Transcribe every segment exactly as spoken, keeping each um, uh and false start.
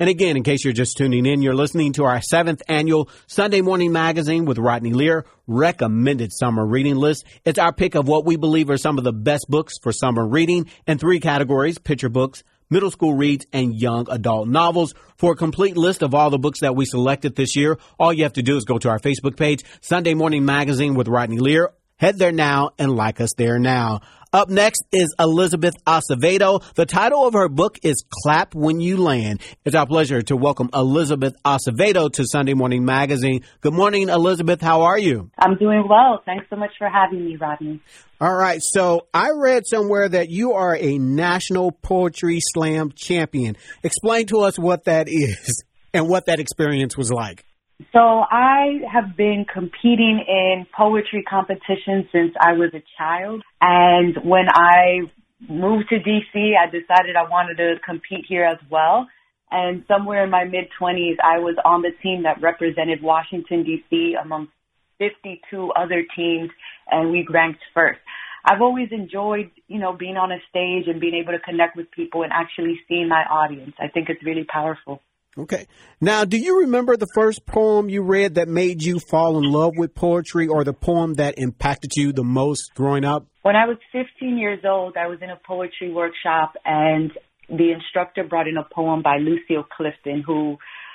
And again, in case you're just tuning in, you're listening to our seventh annual Sunday Morning Magazine with Rodney Lear recommended summer reading list. It's our pick of what we believe are some of the best books for summer reading in three categories: picture books, middle school reads, and young adult novels. For a complete list of all the books that we selected this year, all you have to do is go to our Facebook page, Sunday Morning Magazine with Rodney Lear. Head there now and like us there now. Up next is Elizabeth Acevedo. The title of her book is Clap When You Land. It's our pleasure to welcome Elizabeth Acevedo to Sunday Morning Magazine. Good morning, Elizabeth. How are you? I'm doing well. Thanks so much for having me, Rodney. All right. So I read somewhere that you are a National Poetry Slam champion. Explain to us what that is and what that experience was like. So I have been competing in poetry competitions since I was a child. And when I moved to D C, I decided I wanted to compete here as well. And somewhere in my mid-twenties, I was on the team that represented Washington, D C among fifty-two other teams, and we ranked first. I've always enjoyed, you know, being on a stage and being able to connect with people and actually seeing my audience. I think it's really powerful. Okay. Now, do you remember the first poem you read that made you fall in love with poetry, or the poem that impacted you the most growing up? When I was fifteen years old, I was in a poetry workshop, and the instructor brought in a poem by Lucille Clifton, who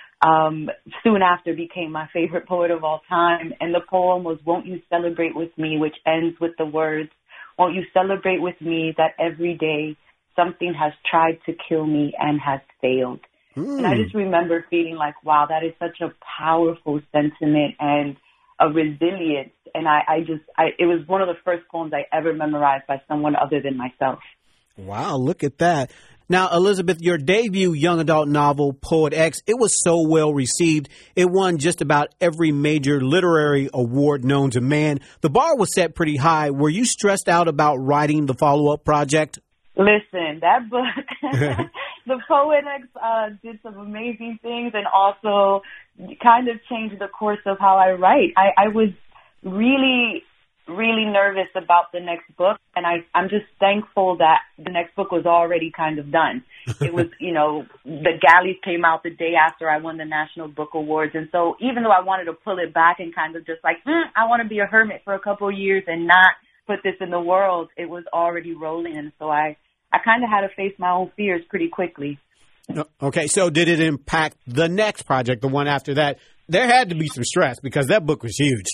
um, soon after became my favorite poet of all time. And the poem was, "Won't you celebrate with me," which ends with the words, "Won't you celebrate with me that every day something has tried to kill me and has failed." Mm. And I just remember feeling like, wow, that is such a powerful sentiment and a resilience. And I, I just, I, it was one of the first poems I ever memorized by someone other than myself. Wow, look at that. Now, Elizabeth, your debut young adult novel, Poet X, it was so well received. It won just about every major literary award known to man. The bar was set pretty high. Were you stressed out about writing the follow-up project? Listen, that book, the Poet X, uh, did some amazing things and also kind of changed the course of how I write. I, I was really, really nervous about the next book, and I, I'm just thankful that the next book was already kind of done. It was, you know, the galleys came out the day after I won the National Book Awards, and so even though I wanted to pull it back and kind of just like, mm, I want to be a hermit for a couple of years and not put this in the world, it was already rolling, and so I I kind of had to face my own fears pretty quickly. Okay, so did it impact the next project, the one after that? There had to be some stress because that book was huge.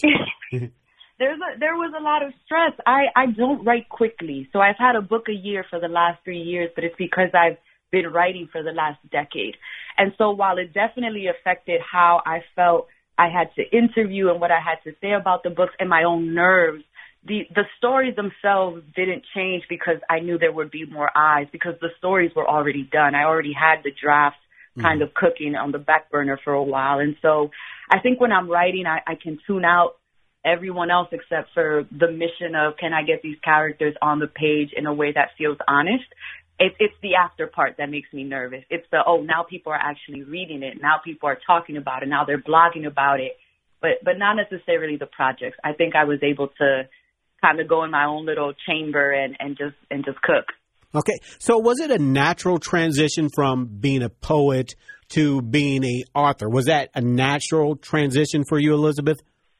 There's a, there was a lot of stress. I, I don't write quickly, so I've had a book a year for the last three years, but it's because I've been writing for the last decade. And so while it definitely affected how I felt I had to interview and what I had to say about the books and my own nerves, The the stories themselves didn't change because I knew there would be more eyes, because the stories were already done. I already had the drafts kind mm-hmm. of cooking on the back burner for a while. And so I think when I'm writing, I, I can tune out everyone else except for the mission of, can I get these characters on the page in a way that feels honest? It, it's the after part that makes me nervous. It's the, oh, now people are actually reading it. Now people are talking about it. Now they're blogging about it. But, but not necessarily the projects. I think I was able to kind of go in my own little chamber and, and just and just cook. Okay. So was it a natural transition from being a poet to being a author? Was that a natural transition for you, Elizabeth?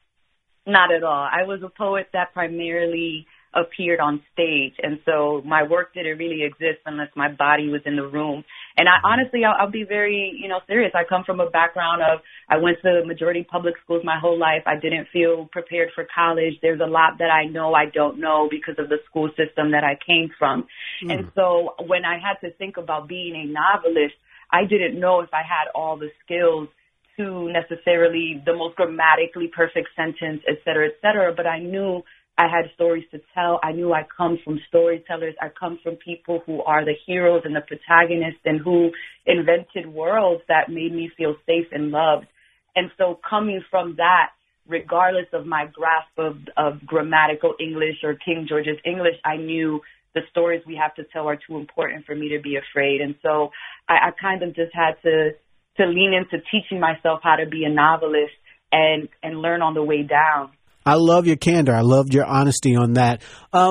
Not at all. I was a poet that primarily appeared on stage. And so my work didn't really exist unless my body was in the room. And I honestly, I'll, I'll be very, you know, serious. I come from a background of, I went to majority public schools my whole life. I didn't feel prepared for college. There's a lot that I know I don't know because of the school system that I came from. Mm. And so when I had to think about being a novelist, I didn't know if I had all the skills to necessarily the most grammatically perfect sentence, et cetera, et cetera. But I knew I had stories to tell. I knew I come from storytellers. I come from people who are the heroes and the protagonists and who invented worlds that made me feel safe and loved. And so coming from that, regardless of my grasp of, of grammatical English or King George's English, I knew the stories we have to tell are too important for me to be afraid. And so I, I kind of just had to, to lean into teaching myself how to be a novelist and, and learn on the way down. I love your candor. I loved your honesty on that. Um,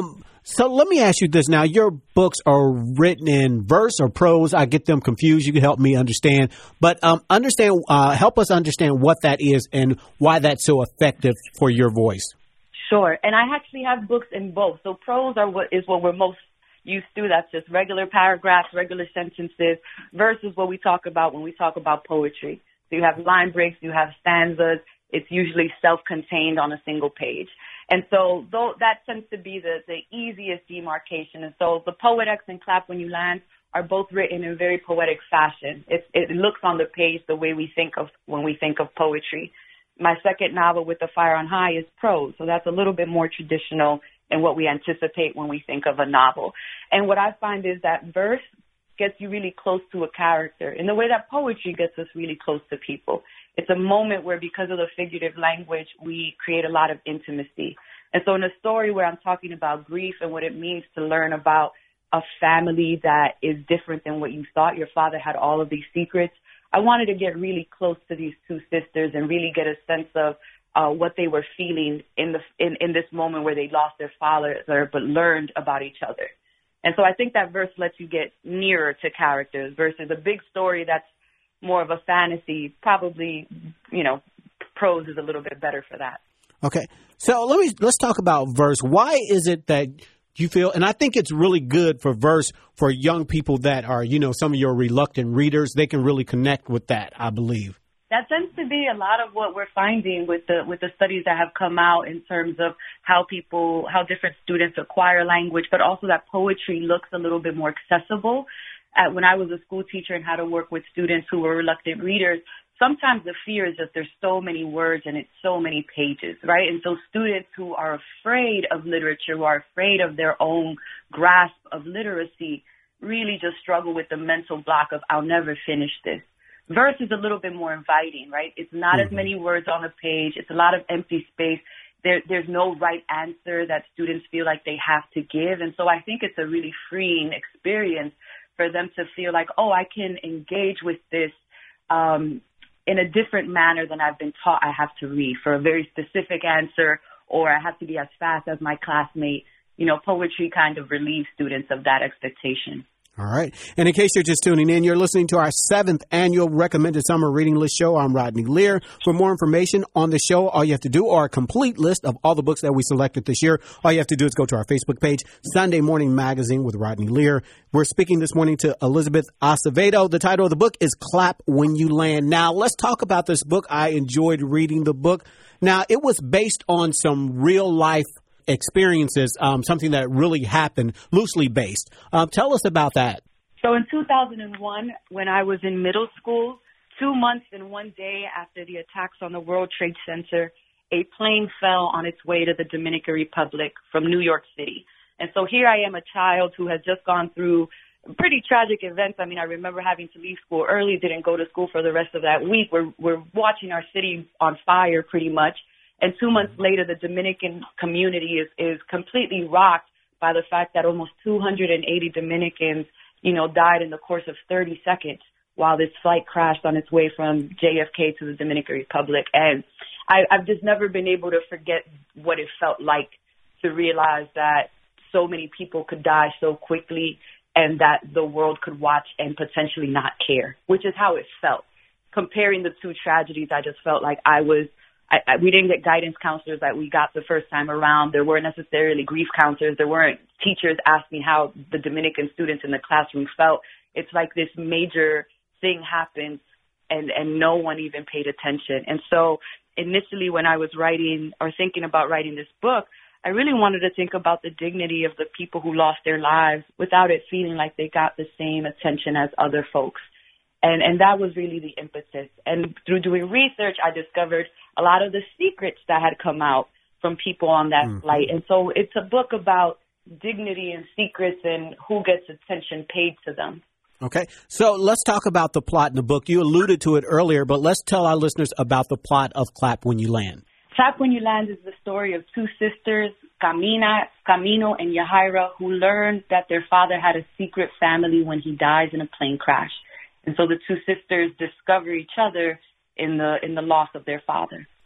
So let me ask you this now. Your books are written in verse or prose. I get them confused. You can help me understand. But um, understand, uh, help us understand what that is and why that's so effective for your voice. Sure. And I actually have books in both. So prose are what is what we're most used to. That's just regular paragraphs, regular sentences, versus what we talk about when we talk about poetry. So you have line breaks, you have stanzas. It's usually self-contained on a single page. And so though that tends to be the, the easiest demarcation. And so the Poet-X and Clap When You Land are both written in very poetic fashion. It, it looks on the page the way we think of when we think of poetry. My second novel, With the Fire on High, is prose. So that's a little bit more traditional in what we anticipate when we think of a novel. And what I find is that verse gets you really close to a character in the way that poetry gets us really close to people. It's a moment where, because of the figurative language, we create a lot of intimacy. And so in a story where I'm talking about grief and what it means to learn about a family that is different than what you thought, your father had all of these secrets, I wanted to get really close to these two sisters and really get a sense of uh, what they were feeling in the in, in this moment where they lost their father but learned about each other. And so I think that verse lets you get nearer to characters versus a big story that's more of a fantasy. Probably, you know, prose is a little bit better for that. Okay. So let me, let's talk about verse. Why is it that you feel, and I think it's really good for verse for young people that are, you know, some of your reluctant readers, they can really connect with that, I believe. That tends to be a lot of what we're finding with the with the studies that have come out in terms of how people, how different students acquire language, but also that poetry looks a little bit more accessible. Uh, when I was a school teacher and how to work with students who were reluctant readers, sometimes the fear is that there's so many words and it's so many pages, right? And so students who are afraid of literature, who are afraid of their own grasp of literacy, really just struggle with the mental block of, I'll never finish this. Verse is a little bit more inviting, right? It's not mm-hmm. as many words on a page. It's a lot of empty space. There, there's no right answer that students feel like they have to give. And so I think it's a really freeing experience for them to feel like, oh, I can engage with this um, in a different manner than I've been taught I have to read for a very specific answer, or I have to be as fast as my classmate. You know, poetry kind of relieves students of that expectation. All right. And in case you're just tuning in, you're listening to our seventh annual Recommended Summer Reading List show. I'm Rodney Lear. For more information on the show, all you have to do, or a complete list of all the books that we selected this year, all you have to do is go to our Facebook page, Sunday Morning Magazine with Rodney Lear. We're speaking this morning to Elizabeth Acevedo. The title of the book is Clap When You Land. Now, let's talk about this book. I enjoyed reading the book. Now, it was based on some real life experiences, um, something that really happened, loosely based. Um, tell us about that. So in two thousand one, when I was in middle school, two months and one day after the attacks on the World Trade Center, a plane fell on its way to the Dominican Republic from New York City. And so here I am, a child who has just gone through pretty tragic events. I mean, I remember having to leave school early, didn't go to school for the rest of that week. We're, we're watching our city on fire pretty much. And two months later, the Dominican community is, is completely rocked by the fact that almost two hundred eighty Dominicans, you know, died in the course of thirty seconds while this flight crashed on its way from J F K to the Dominican Republic. And I, I've just never been able to forget what it felt like to realize that so many people could die so quickly and that the world could watch and potentially not care, which is how it felt. Comparing the two tragedies, I just felt like I was I, I, we didn't get guidance counselors that we got the first time around. There weren't necessarily grief counselors. There weren't teachers asking how the Dominican students in the classroom felt. It's like this major thing happened and, and no one even paid attention. And so initially when I was writing or thinking about writing this book, I really wanted to think about the dignity of the people who lost their lives without it feeling like they got the same attention as other folks. And, and that was really the impetus. And through doing research, I discovered a lot of the secrets that had come out from people on that mm-hmm. flight. And so it's a book about dignity and secrets and who gets attention paid to them. Okay. So let's talk about the plot in the book. You alluded to it earlier, but let's tell our listeners about the plot of Clap When You Land. Clap When You Land is the story of two sisters, Camina, Camino and Yahaira, who learned that their father had a secret family when he dies in a plane crash. And so the two sisters discover each other in the in the loss of their father.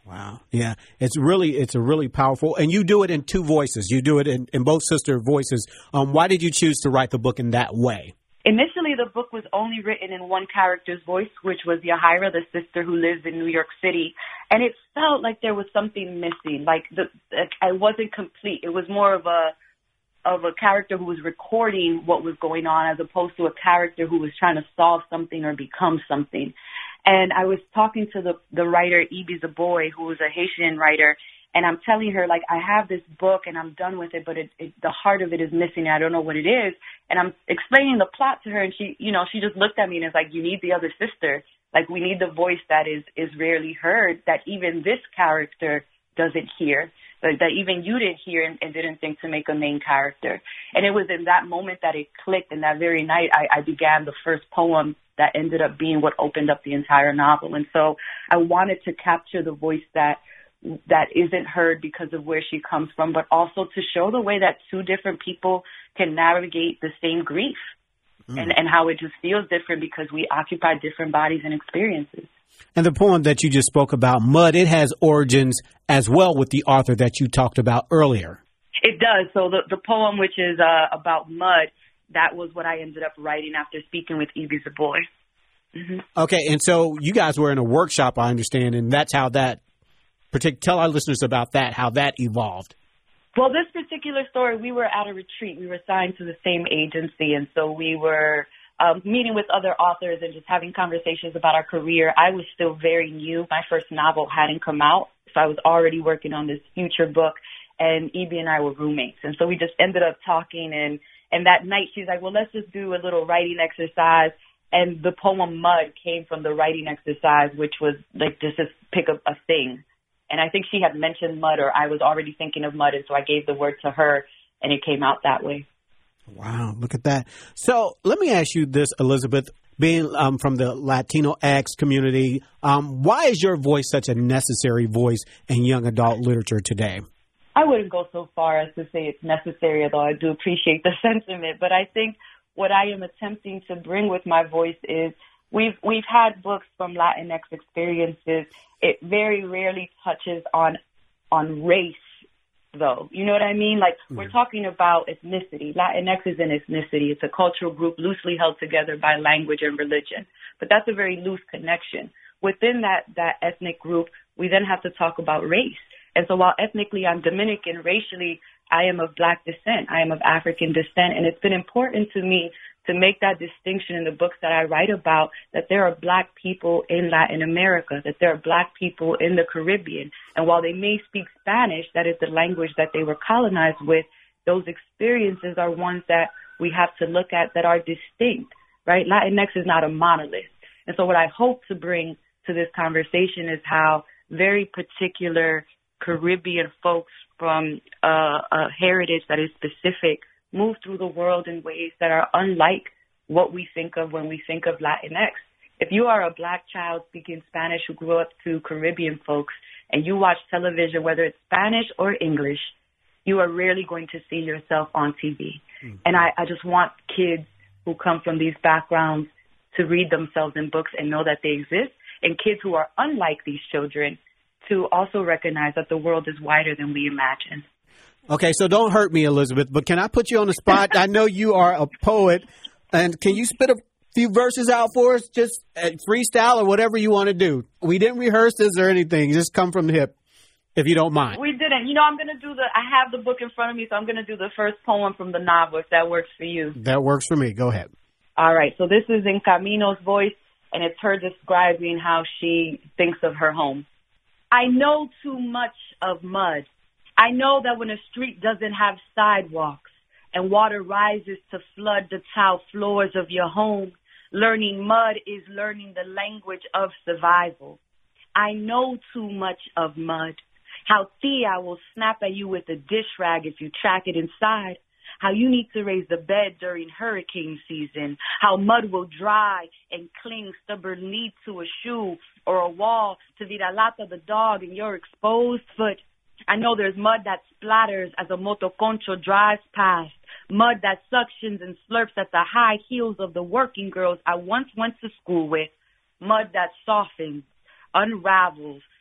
Wow. Yeah. It's really, it's a really powerful, and you do it in two voices. You do it in, in both sister voices. Um, why did you choose to write the book in that way? Initially, the book was only written in one character's voice, which was Yahaira, the sister who lives in New York City. And it felt like there was something missing, like the, like I wasn't complete. It was more of a, of a character who was recording what was going on as opposed to a character who was trying to solve something or become something. And I was talking to the, the writer, Ibi Zoboi, who was a Haitian writer, and I'm telling her, like, I have this book and I'm done with it, but it, it, the heart of it is missing. I don't know what it is. And I'm explaining the plot to her, and she, you know, she just looked at me and is like, you need the other sister. Like, we need the voice that is, is rarely heard, that even this character doesn't hear, that, that even you didn't hear and, and didn't think to make a main character. And it was in that moment that it clicked, and that very night I, I began the first poem that ended up being what opened up the entire novel. And so I wanted to capture the voice that that isn't heard because of where she comes from, but also to show the way that two different people can navigate the same grief mm. and, and how it just feels different because we occupy different bodies and experiences. And the poem that you just spoke about, Mud, it has origins as well with the author that you talked about earlier. It does. So the, the poem, which is uh, about mud, that was what I ended up writing after speaking with Ibi Zoboi. Mm-hmm. Okay, and so you guys were in a workshop, I understand, and that's how that particular, tell our listeners about that, how that evolved. Well, this particular story, we were at a retreat. We were assigned to the same agency, and so we were um, meeting with other authors and just having conversations about our career. I was still very new. My first novel hadn't come out, so I was already working on this future book, and Ibi and I were roommates. And so we just ended up talking, and, and that night she's like, well, let's just do a little writing exercise. And the poem Mud came from the writing exercise, which was like just, just pick up a thing. And I think she had mentioned mud, or I was already thinking of mud, and so I gave the word to her, and it came out that way. Wow, look at that. So let me ask you this, Elizabeth, being um, from the Latinx community, um, why is your voice such a necessary voice in young adult literature today? I wouldn't go so far as to say it's necessary, although I do appreciate the sentiment. But I think what I am attempting to bring with my voice is we've we've had books from Latinx experiences. It very rarely touches on on race, though. You know what I mean? Like, mm-hmm. We're talking about ethnicity. Latinx is an ethnicity. It's a cultural group loosely held together by language and religion. But that's a very loose connection. Within that, that ethnic group, we then have to talk about race. And so while ethnically I'm Dominican, racially I am of Black descent. I am of African descent. And it's been important to me to make that distinction in the books that I write about, that there are Black people in Latin America, that there are Black people in the Caribbean. And while they may speak Spanish, that is the language that they were colonized with, those experiences are ones that we have to look at that are distinct, right? Latinx is not a monolith. And so what I hope to bring to this conversation is how very particular Caribbean folks from uh, a heritage that is specific move through the world in ways that are unlike what we think of when we think of Latinx. If you are a Black child speaking Spanish who grew up to Caribbean folks and you watch television, whether it's Spanish or English, you are rarely going to see yourself on T V. Mm-hmm. And I, I just want kids who come from these backgrounds to read themselves in books and know that they exist, and kids who are unlike these children to also recognize that the world is wider than we imagine. Okay, so don't hurt me, Elizabeth, but can I put you on the spot? I know you are a poet, and can you spit a few verses out for us, just freestyle or whatever you want to do? We didn't rehearse this or anything. Just come from the hip, if you don't mind. We didn't. You know, I'm going to do the, I have the book in front of me, so I'm going to do the first poem from the novel, if that works for you. That works for me. Go ahead. All right, so this is in Camino's voice, and it's her describing how she thinks of her home. I know too much of mud. I know that when a street doesn't have sidewalks and water rises to flood the tile floors of your home, learning mud is learning the language of survival. I know too much of mud. How Thea will snap at you with a dish rag if you track it inside. How you need to raise the bed during hurricane season. How mud will dry and cling stubbornly to a shoe or a wall, to Viralata the dog in your exposed foot. I know there's mud that splatters as a motoconcho drives past, mud that suctions and slurps at the high heels of the working girls I once went to school with, mud that softens, unravels,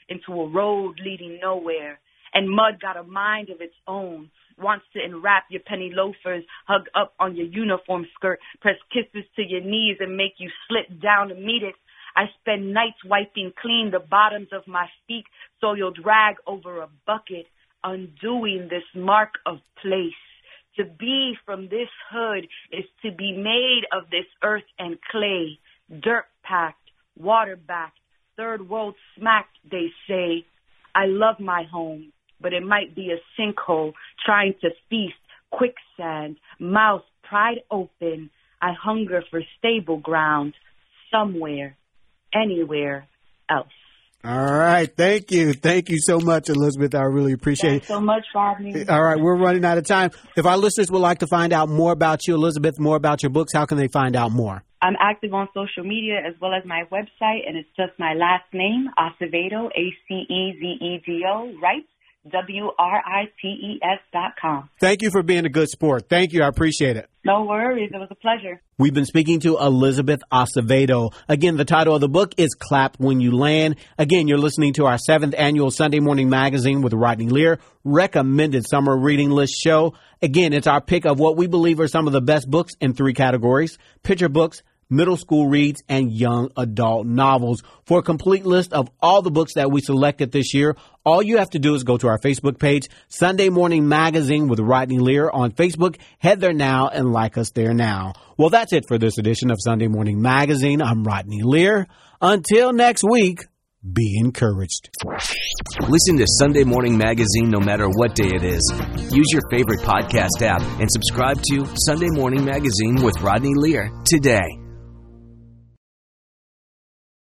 into a road leading nowhere. And mud got a mind of its own, wants to enwrap your penny loafers, hug up on your uniform skirt, press kisses to your knees and make you slip down to meet it. I spend nights wiping clean the bottoms of my feet so you'll drag over a bucket, undoing this mark of place. To be from this hood is to be made of this earth and clay, dirt-packed, water-backed, third world smacked, they say. I love my home, but it might be a sinkhole trying to feast, quicksand, mouth pried open. I hunger for stable ground somewhere, anywhere else. All right. Thank you. Thank you so much, Elizabeth. I really appreciate Thanks it. so much, Rodney. All right. We're running out of time. If our listeners would like to find out more about you, Elizabeth, more about your books, how can they find out more? I'm active on social media as well as my website, and it's just my last name, Acevedo, A C E Z E D O, Writes, W R I T E S dot com. Thank you for being a good sport. Thank you. I appreciate it. No worries. It was a pleasure. We've been speaking to Elizabeth Acevedo. Again, the title of the book is Clap When You Land. Again, you're listening to our seventh annual Sunday Morning Magazine with Rodney Lear recommended summer reading list show. Again, it's our pick of what we believe are some of the best books in three categories: picture books, middle school reads, and young adult novels. For a complete list of all the books that we selected this year, all you have to do is go to our Facebook page, Sunday Morning Magazine with Rodney Lear on Facebook. Head there now and like us there now. Well, that's it for this edition of Sunday Morning Magazine. I'm Rodney Lear. Until next week, be encouraged. Listen to Sunday Morning Magazine no matter what day it is. Use your favorite podcast app and subscribe to Sunday Morning Magazine with Rodney Lear today.